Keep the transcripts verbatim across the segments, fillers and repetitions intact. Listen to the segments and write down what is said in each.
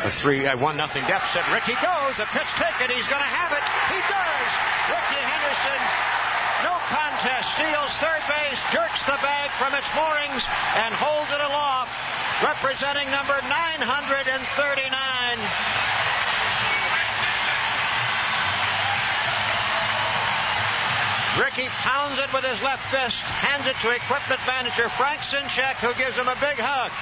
A three, uh, one nothing deficit. Ricky goes. The pitch taken. He's going to have it. He does. Ricky Henderson, no contest, steals third base, jerks the bag from its moorings, and holds it aloft, representing number nine hundred thirty-nine. Ricky pounds it with his left fist, hands it to equipment manager Frank Sinchek, who gives him a big hug.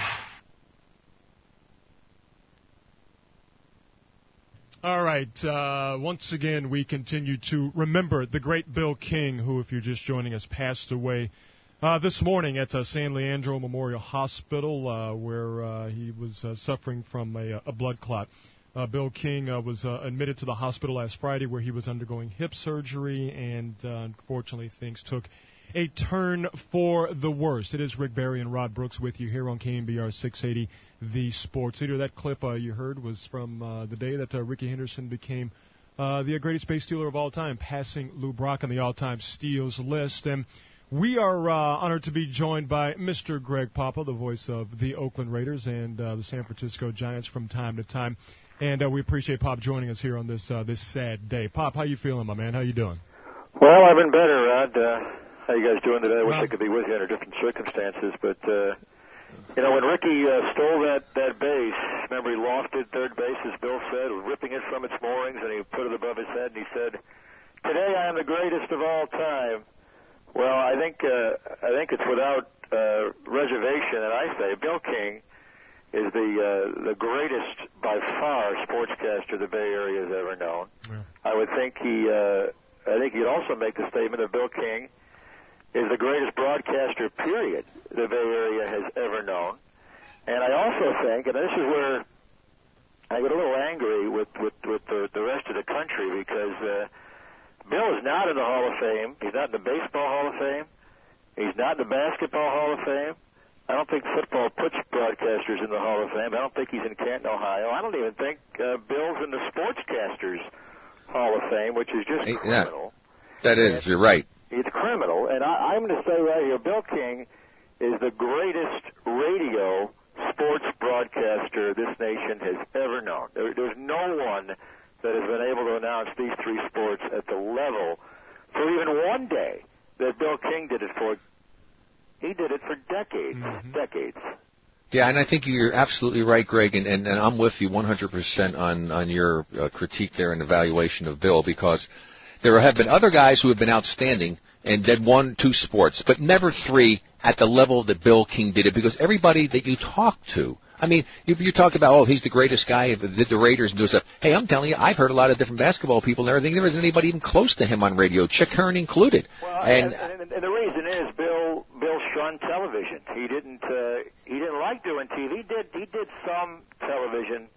All right. Uh, once again, we continue to remember the great Bill King, who, if you're just joining us, passed away uh, this morning at uh, San Leandro Memorial Hospital, uh, where uh, he was uh, suffering from a, a blood clot. Uh, Bill King uh, was uh, admitted to the hospital last Friday, where he was undergoing hip surgery, and uh, unfortunately things took a turn for the worst. It is Rick Barry and Rod Brooks with you here on K N B R six eighty, the Sports Leader. That clip uh, you heard was from uh, the day that uh, Ricky Henderson became uh, the greatest base stealer of all time, passing Lou Brock on the all-time steals list. And we are uh, honored to be joined by Mister Greg Papa, the voice of the Oakland Raiders and uh, the San Francisco Giants from time to time. And uh, we appreciate Pop joining us here on this uh, this sad day. Pop, how you feeling, my man? How you doing? Well, I've been better, Rod. Uh, how you guys doing today? I wish well, I could be with you under different circumstances, but uh, you know, when Ricky uh, stole that that base, remember he lofted third base, as Bill said, ripping it from its moorings, and he put it above his head, and he said, "Today I am the greatest of all time." Well, I think uh, I think it's without uh, reservation that I say Bill King is the uh, the greatest by far sportscaster the Bay Area has ever known. Yeah. I would think he uh, I think he'd also make the statement that Bill King is the greatest broadcaster, period, the Bay Area has ever known. And I also think, and this is where I get a little angry with with, with the, the rest of the country, because uh, Bill is not in the Hall of Fame. He's not in the Baseball Hall of Fame. He's not in the Basketball Hall of Fame. I don't think football puts broadcasters in the Hall of Fame. I don't think he's in Canton, Ohio. I don't even think uh, Bill's in the Sportscasters Hall of Fame, which is just hey, criminal. Yeah, that is, and you're right. It's criminal. And I, I'm going to say right here, Bill King is the greatest radio sports broadcaster this nation has ever known. There, there's no one that has been able to announce these three sports at the level for even one day that Bill King did it for. He did it for decades, mm-hmm. decades. Yeah, and I think you're absolutely right, Greg, and, and, and I'm with you one hundred percent on, on your uh, critique there and evaluation of Bill, because there have been other guys who have been outstanding and did one, two sports, but never three at the level that Bill King did it, because everybody that you talk to, I mean, you, you talk about, oh, he's the greatest guy, did the Raiders and do stuff. Hey, I'm telling you, I've heard a lot of different basketball people and everything. There isn't anybody even close to him on radio, Chick Hearn included. Well, and, and, and the reason is Bill Bill shunned television. He didn't uh, he didn't like doing T V. He did he did some television,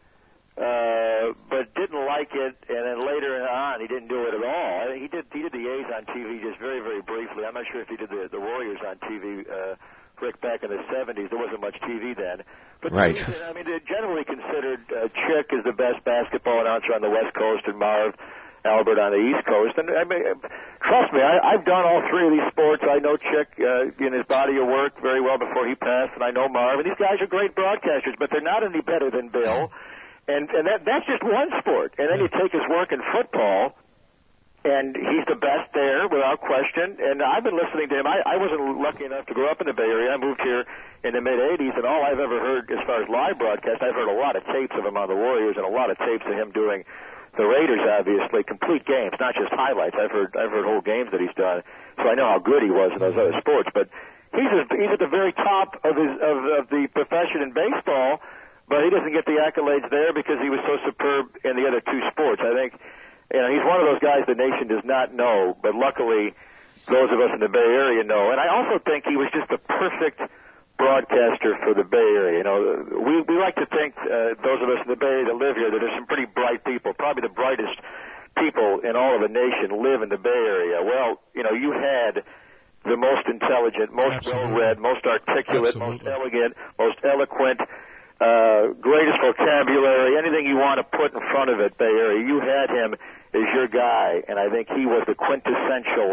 uh, but didn't like it. And then later on, he didn't do it at all. He did he did the A's on T V just very very briefly. I'm not sure if he did the, the Warriors on T V. Uh, Rick, back in the seventies, there wasn't much T V then. But right. I mean, they're generally considered uh, Chick is the best basketball announcer on the West Coast, and Marv Albert on the East Coast. And I mean, trust me, I, I've done all three of these sports. I know Chick uh, in his body of work very well before he passed, and I know Marv. And these guys are great broadcasters, but they're not any better than Bill. And and that that's just one sport. And then you take his work in football, and he's the best there, without question. And I've been listening to him. I, I wasn't lucky enough to grow up in the Bay Area. I moved here in the mid-eighties, and all I've ever heard as far as live broadcast, I've heard a lot of tapes of him on the Warriors and a lot of tapes of him doing the Raiders, obviously, complete games, not just highlights. I've heard I've heard whole games that he's done, so I know how good he was in those other sports. But he's a, he's at the very top of, his, of, of the profession in baseball, but he doesn't get the accolades there because he was so superb in the other two sports. I think You know, he's one of those guys the nation does not know, but luckily those of us in the Bay Area know. And I also think he was just the perfect broadcaster for the Bay Area. You know, we, we like to think, uh, those of us in the Bay Area that live here, that there's some pretty bright people. Probably the brightest people in all of the nation live in the Bay Area. Well, you know, you had the most intelligent, most Absolutely. well-read, most articulate, Absolutely. most elegant, most eloquent, uh, greatest vocabulary, anything you want to put in front of it, Bay Area. You had him as your guy, and I think he was the quintessential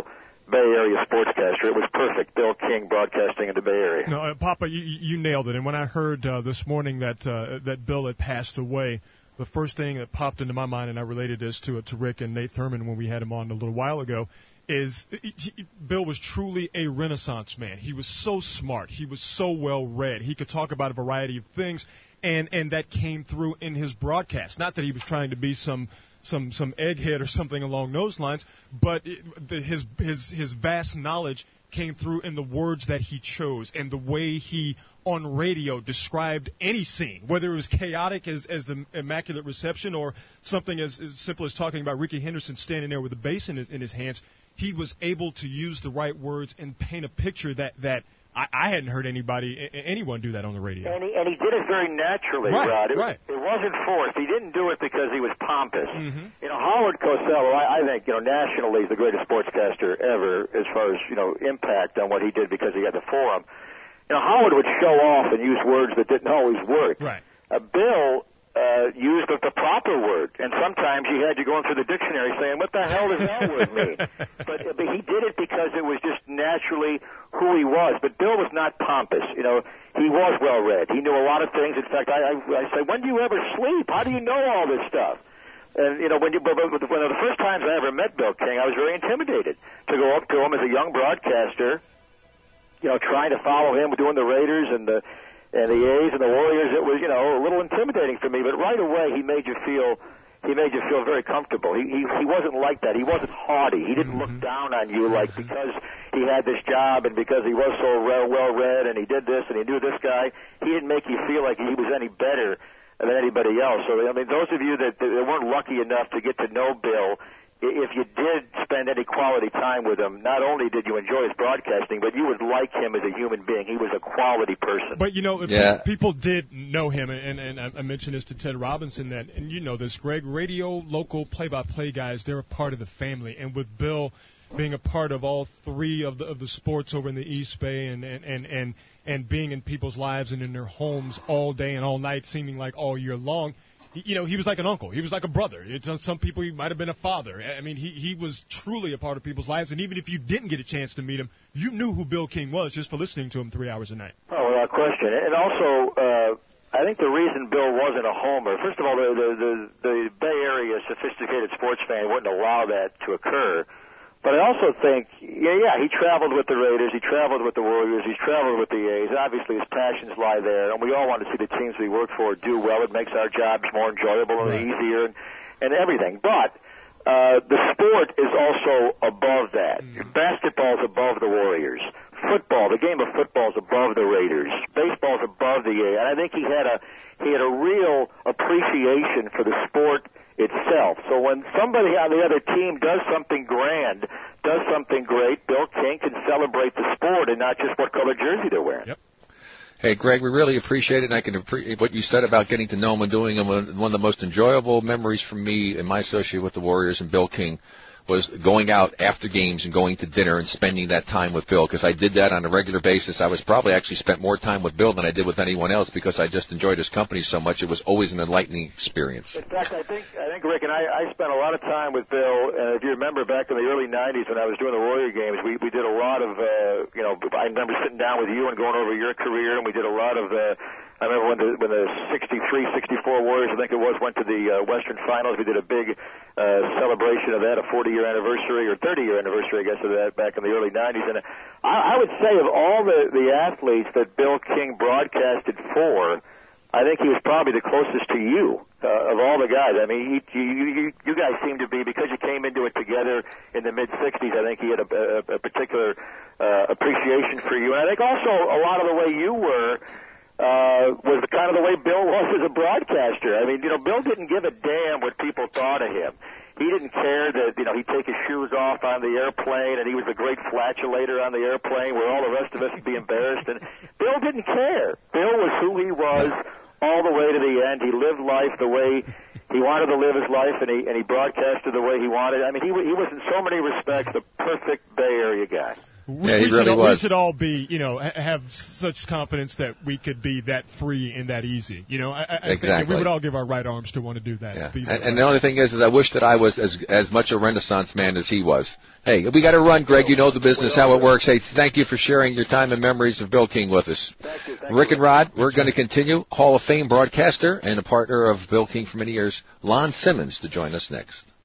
Bay Area sportscaster. It was perfect. Bill King broadcasting in the Bay Area. No, uh, Papa, you, you nailed it. And when I heard uh, this morning that uh, that Bill had passed away, the first thing that popped into my mind, and I related this to to Rick and Nate Thurman when we had him on a little while ago, is he, he, Bill was truly a Renaissance man. He was so smart. He was so well read. He could talk about a variety of things, and and that came through in his broadcast. Not that he was trying to be some. some some egghead or something along those lines, but it, the, his his his vast knowledge came through in the words that he chose and the way he on radio described any scene, whether it was chaotic as as the Immaculate Reception or something as, as simple as talking about Ricky Henderson standing there with a bass in his in his hands. He was able to use the right words and paint a picture that that I, I hadn't heard anybody, anyone do that on the radio. And he, and he did it very naturally, right, Rod. It, right. it wasn't forced. He didn't do it because he was pompous. Mm-hmm. You know, Howard Cosell, I, I think, you know, nationally is the greatest sportscaster ever as far as, you know, impact on what he did because he had the forum. You know, Howard would show off and use words that didn't always work. Right. Uh, Bill uh, used the, the proper word, and sometimes he had you going through the dictionary saying, what the hell does that word mean? But, but he did it because it was just naturally who he was. But Bill was not pompous. You know, he was well-read. He knew a lot of things. In fact, I, I, I say, when do you ever sleep? How do you know all this stuff? And, you know, when you, but, but, when the first times I ever met Bill King, I was very intimidated to go up to him as a young broadcaster, you know, trying to follow him, doing the Raiders and the and the A's and the Warriors. It was, you know, a little intimidating for me. But right away, he made you feel he made you feel very comfortable. He he, he wasn't like that. He wasn't haughty. He didn't look down on you like because he had this job and because he was so well well read and he did this and he knew this guy. He didn't make you feel like he was any better than anybody else. So I mean, those of you that, that weren't lucky enough to get to know Bill, if you did spend any quality time with him, not only did you enjoy his broadcasting, but you would like him as a human being. He was a quality person. But, you know, yeah. people did know him, and, and I mentioned this to Ted Robinson, that, and you know this, Greg, radio, local play-by-play guys, they're a part of the family. And with Bill being a part of all three of the of the sports over in the East Bay and, and, and, and, and being in people's lives and in their homes all day and all night, seeming like all year long, you know, he was like an uncle. He was like a brother. It's, some people he might have been a father. I mean, he, he was truly a part of people's lives. And even if you didn't get a chance to meet him, you knew who Bill King was just for listening to him three hours a night. Oh, without question. And also, uh, I think the reason Bill wasn't a homer, first of all, the, the, the, the Bay Area sophisticated sports fan wouldn't allow that to occur. But I also think, yeah, yeah, he traveled with the Raiders, he traveled with the Warriors, he's traveled with the A's. Obviously, his passions lie there, and we all want to see the teams we work for do well. It makes our jobs more enjoyable and right. easier and, and everything. But uh, the sport is also above that. Mm. Basketball is above the Warriors. Football, the game of football is above the Raiders. Baseball is above the A's. And I think he had a he had a real appreciation for the sport itself. So when somebody on the other team does something grand, does something great, Bill King can celebrate the sport and not just what color jersey they're wearing. Yep. Hey, Greg, we really appreciate it, and I can appreciate what you said about getting to know him and doing him. One of the most enjoyable memories for me and my associate with the Warriors and Bill King was going out after games and going to dinner and spending that time with Bill, because I did that on a regular basis. I was probably actually spent more time with Bill than I did with anyone else because I just enjoyed his company so much. It was always an enlightening experience. In fact, I think, I think Rick and I, I spent a lot of time with Bill. Uh, if you remember back in the early nineties when I was doing the Warrior games, we, we did a lot of, uh, you know, I remember sitting down with you and going over your career, and we did a lot of, uh, I remember when the when the sixty-three sixty-four Warriors, I think it was, went to the uh, Western Finals. We did a big uh, celebration of that, a forty-year anniversary or thirty-year anniversary, I guess, of that back in the early nineties. And I, I would say of all the, the athletes that Bill King broadcasted for, I think he was probably the closest to you uh, of all the guys. I mean, he, you, you, you guys seem to be, because you came into it together in the mid-sixties, I think he had a, a, a particular uh, appreciation for you. And I think also a lot of the way you were Uh, was the kind of the way Bill was as a broadcaster. I mean, you know, Bill didn't give a damn what people thought of him. He didn't care that, you know, he'd take his shoes off on the airplane and he was the great flatulator on the airplane where all the rest of us would be embarrassed. And Bill didn't care. Bill was who he was all the way to the end. He lived life the way he wanted to live his life, and he and he broadcasted the way he wanted. I mean, he he was in so many respects the perfect Bay Area guy. We, yeah, he we, really should, was. we should all be, you know, ha- have such confidence that we could be that free and that easy. You know, I, I exactly. think we would all give our right arms to want to do that. Yeah. Be And, that and right. the only thing is, is I wish that I was as as much a Renaissance man as he was. Hey, we got to run, Greg. You know the business, how it works. Hey, thank you for sharing your time and memories of Bill King with us. Thank you. Thank Rick you. and Rod, we're going to continue. Hall of Fame broadcaster and a partner of Bill King for many years, Lon Simmons, to join us next.